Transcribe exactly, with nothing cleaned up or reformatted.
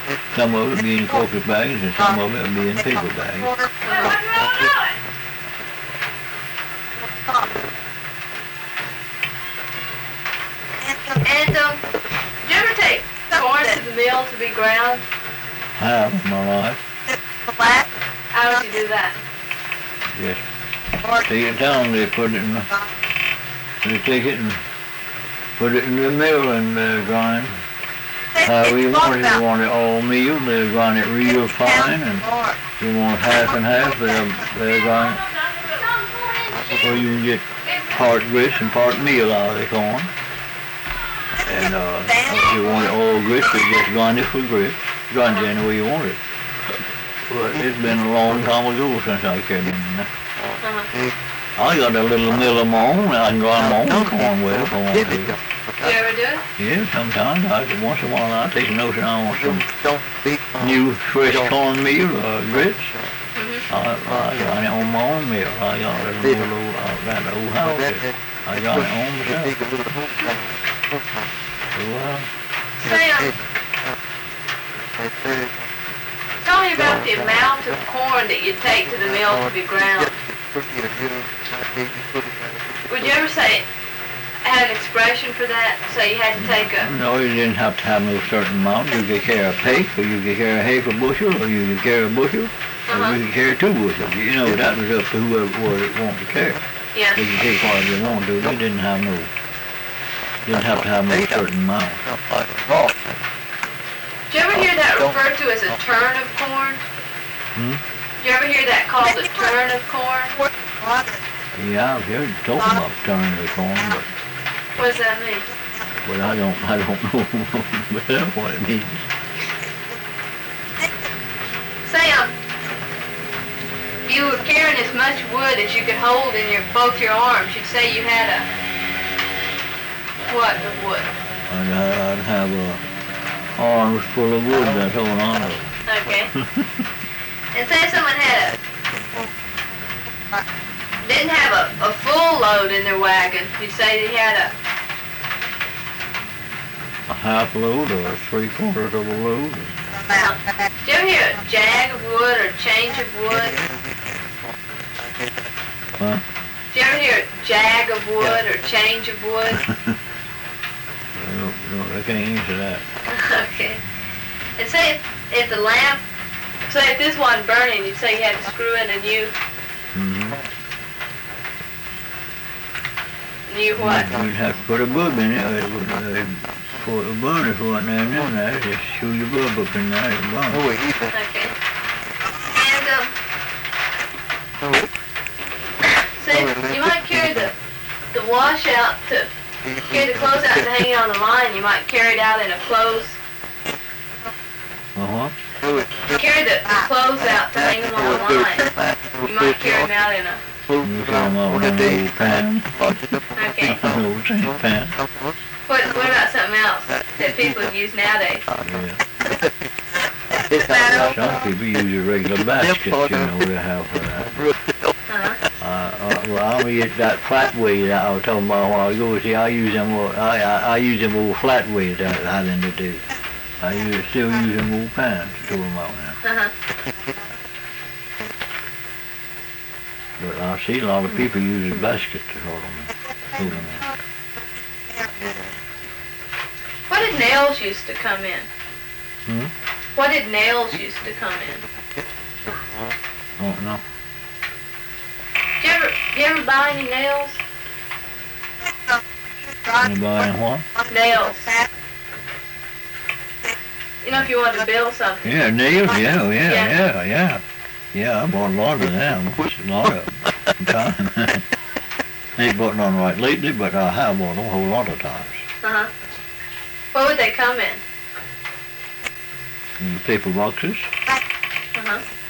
Some of it be in coffee bags and some of it be in paper bags. And um, did you ever take corn to the mill to be ground? I have in my life. How would you do that? Yes. Take it down, they put it in the, they take it and put it in the mill and uh, grind. However you want it, you want it all meal, they grind it real fine, and you want half and half, they'll, they'll grind it. Or you can get part grits and part meal out of the corn. And uh, if you want it all grits, you just grind it for grits. Grind it any way you want it. But it's been a long time ago since I came in there. I got a little mill of my own, I can grind my own corn with if I want to. You ever do it? Yeah, sometimes. I, once in a while I take a notion I want some new fresh cornmeal or grits. Mm-hmm. I, I got it on my own mill. I got a little old, I got an old house there. I got it on myself. So, uh, Sam, tell me about the amount of corn that you take to the mill to be ground. Would you ever say, had an expression for that? Say you had to take a... no, you didn't have to have no certain amount. You could carry a pake, or you could carry a half a bushel, or you could carry a bushel, Uh-huh. or you could carry two bushels. You know, that was up to whoever was wanted to carry. Yeah. They could take whatever they wanted to. They didn't have no, didn't have to have no certain amount. Did you ever hear that referred to as a turn of corn? Hmm? Did you ever hear that called a turn of corn? Yeah, I've heard talking about turning the corn, but, What does that mean? but I don't, I don't know but that's what it means. Sam, you were carrying as much wood as you could hold in your both your arms. You'd say you had a what of wood? I'd, I'd have a arms full of wood that's holding on to it. Okay. And say someone had a didn't have a, a full load in their wagon. You'd say they had a A half load or three quarters of a load. amount. Did you ever hear a jag of wood or change of wood? Huh? Did you ever hear a jag of wood or change of wood? I don't, no, I can't answer that. Okay. And say if, if the lamp, say if this wasn't burning, you'd say you had to screw in a new, Mm-hmm. new what? You'd have to put a bulb in it. It would, uh, for the burners wasn't there and then there. Just shoot your bulb up in there and burn. Okay. And, um, say you might carry the, the washout to, carry the clothes out to hang it on the line. You might carry it out in a clothes, Uh-huh. carry the, the clothes out to hang them on the line. You might carry them out in a, You come up with an old pan. okay. An old sink pan. What, what about something else that people use nowadays? Yeah. Some people use a regular basket, you know, to have for that. Uh-huh. Uh, uh, well, I mean, that flat weight that I was talking about a while ago, see, I use them, old- I, I, I use them old flat weights that I than to do. I use, still use them old pans to throw them out now. Uh-huh. But I see a lot of people use a basket to hold them, hold them in. What did nails used to come in? Hmm? What did nails used to come in? I don't know. Did you ever, did you ever buy any nails? Anybody what? Nails. You know, if you wanted to build something. Yeah, nails, yeah, yeah, Yeah. yeah, yeah. Yeah, I bought a lot of them, a lot of them, time. Ain't bought none right lately, but I have bought them a whole lot of times. Uh-huh. What would they come in? In paper boxes, Uh-huh.